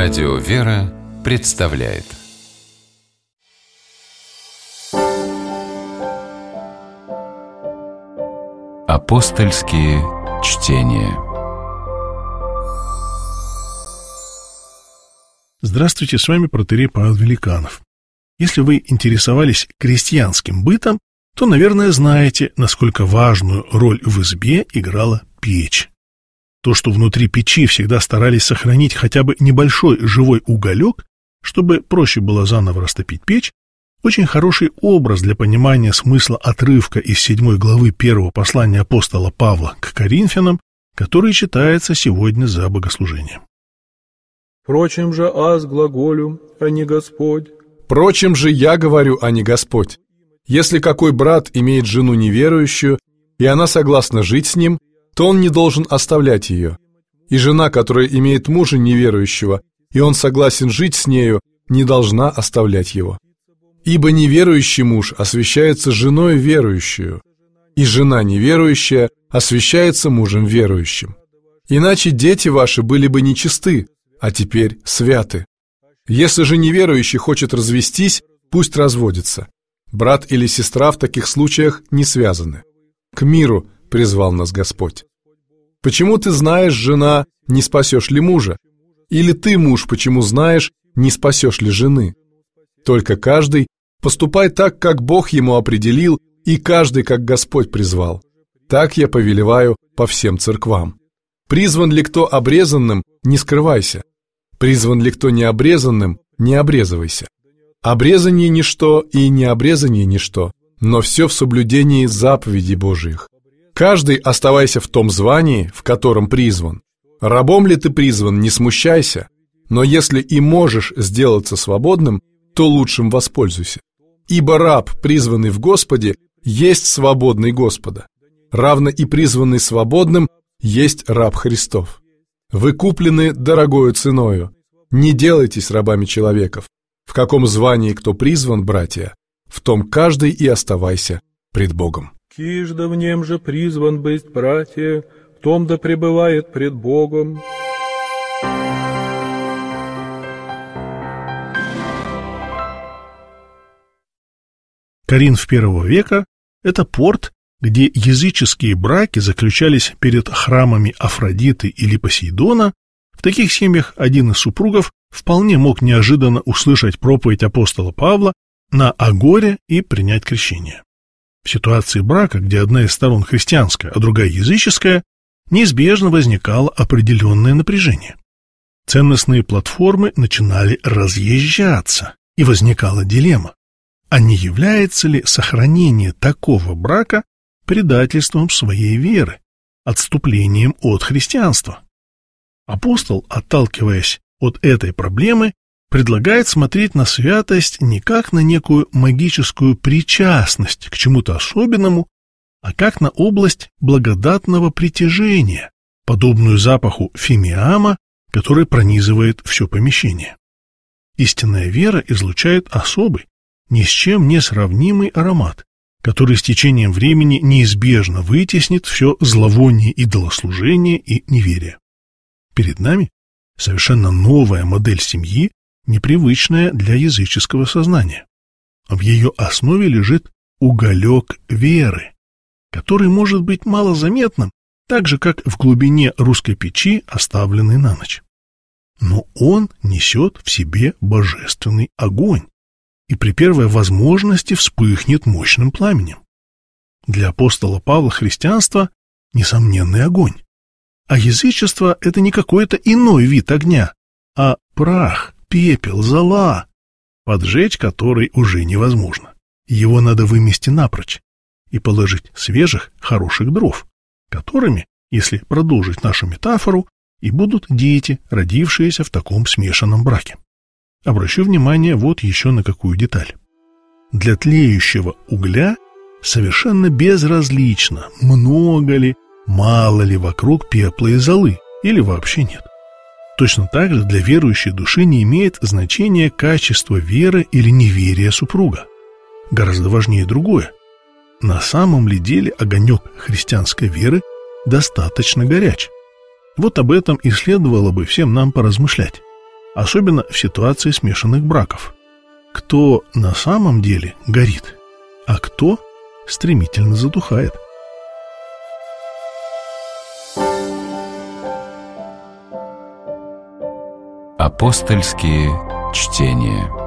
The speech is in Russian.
Радио «Вера» представляет Апостольские чтения. Здравствуйте, с вами протоиерей Павел Великанов. Если вы интересовались крестьянским бытом, то, наверное, знаете, насколько важную роль в избе играла печь. То, что внутри печи всегда старались сохранить хотя бы небольшой живой уголек, чтобы проще было заново растопить печь, очень хороший образ для понимания смысла отрывка из 7 главы 1 послания апостола Павла к Коринфянам, который читается сегодня за богослужением. «Впрочем же аз глаголю, а не Господь». «Впрочем же я говорю, а не Господь. Если какой брат имеет жену неверующую, и она согласна жить с ним, то он не должен оставлять ее. И жена, которая имеет мужа неверующего, и он согласен жить с нею, не должна оставлять его. Ибо неверующий муж освящается женой верующую, и жена неверующая освящается мужем верующим. Иначе дети ваши были бы нечисты, а теперь святы. Если же неверующий хочет развестись, пусть разводится. Брат или сестра в таких случаях не связаны. К миру призвал нас Господь. Почему ты знаешь, жена, не спасешь ли мужа? Или ты, муж, почему знаешь, не спасешь ли жены? Только каждый поступай так, как Бог ему определил, и каждый, как Господь призвал. Так я повелеваю по всем церквам. Призван ли кто обрезанным, не скрывайся. Призван ли кто необрезанным, не обрезывайся. Обрезание ничто и необрезание ничто, но все в соблюдении заповедей Божиих. Каждый оставайся в том звании, в котором призван. Рабом ли ты призван, не смущайся, но если и можешь сделаться свободным, то лучшим воспользуйся. Ибо раб, призванный в Господе, есть свободный Господа. Равно и призванный свободным есть раб Христов. Вы куплены дорогою ценою. Не делайтесь рабами человеков. В каком звании кто призван, братья, в том каждый и оставайся пред Богом. «Кижда в нем же призван быть, братья, в том да пребывает пред Богом». Коринф I века – это порт, где языческие браки заключались перед храмами Афродиты или Посейдона. В таких семьях один из супругов вполне мог неожиданно услышать проповедь апостола Павла на Агоре и принять крещение. В ситуации брака, где одна из сторон христианская, а другая языческая, неизбежно возникало определенное напряжение. Ценностные платформы начинали разъезжаться, и возникала дилемма: а не является ли сохранение такого брака предательством своей веры, отступлением от христианства? Апостол, отталкиваясь от этой проблемы, предлагает смотреть на святость не как на некую магическую причастность к чему-то особенному, а как на область благодатного притяжения, подобную запаху фимиама, который пронизывает все помещение. Истинная вера излучает особый, ни с чем не сравнимый аромат, который с течением времени неизбежно вытеснит все зловоние идолослужения и неверия. Перед нами совершенно новая модель семьи, непривычная для языческого сознания. В ее основе лежит уголек веры, который может быть малозаметным, так же, как в глубине русской печи, оставленной на ночь. Но он несет в себе божественный огонь и при первой возможности вспыхнет мощным пламенем. Для апостола Павла христианство – несомненный огонь, а язычество – это не какой-то иной вид огня, а прах, пепел, зола, поджечь который уже невозможно. Его надо вымести напрочь и положить свежих, хороших дров, которыми, если продолжить нашу метафору, и будут дети, родившиеся в таком смешанном браке. Обращу внимание вот еще на какую деталь. Для тлеющего угля совершенно безразлично, много ли, мало ли вокруг пепла и золы, или вообще нет. Точно так же для верующей души не имеет значения качество веры или неверия супруга. Гораздо важнее другое. На самом ли деле огонек христианской веры достаточно горяч? Вот об этом и следовало бы всем нам поразмышлять. особенно в ситуации смешанных браков. Кто на самом деле горит, а кто стремительно затухает. Апостольские чтения.